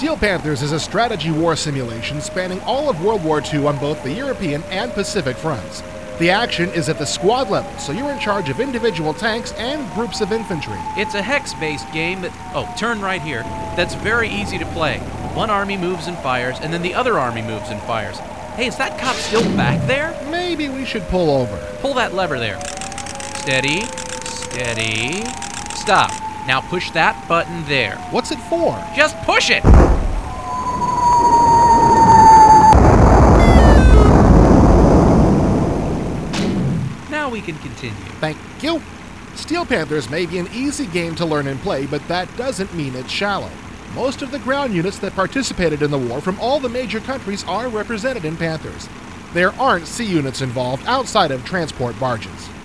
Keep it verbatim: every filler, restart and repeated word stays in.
Steel Panthers is a strategy war simulation spanning all of World War Two on both the European and Pacific fronts. The action is at the squad level, so you're in charge of individual tanks and groups of infantry. It's a hex-based game that, oh, turn right here, that's very easy to play. One army moves and fires, and then the other army moves and fires. Hey, is that cop still back there? Maybe we should pull over. Pull that lever there. Steady, steady, stop. Now push that button there. What's it for? Just push it! Now we can continue. Thank you. Steel Panthers may be an easy game to learn and play, but that doesn't mean it's shallow. Most of the ground units that participated in the war from all the major countries are represented in Panthers. There aren't sea units involved outside of transport barges.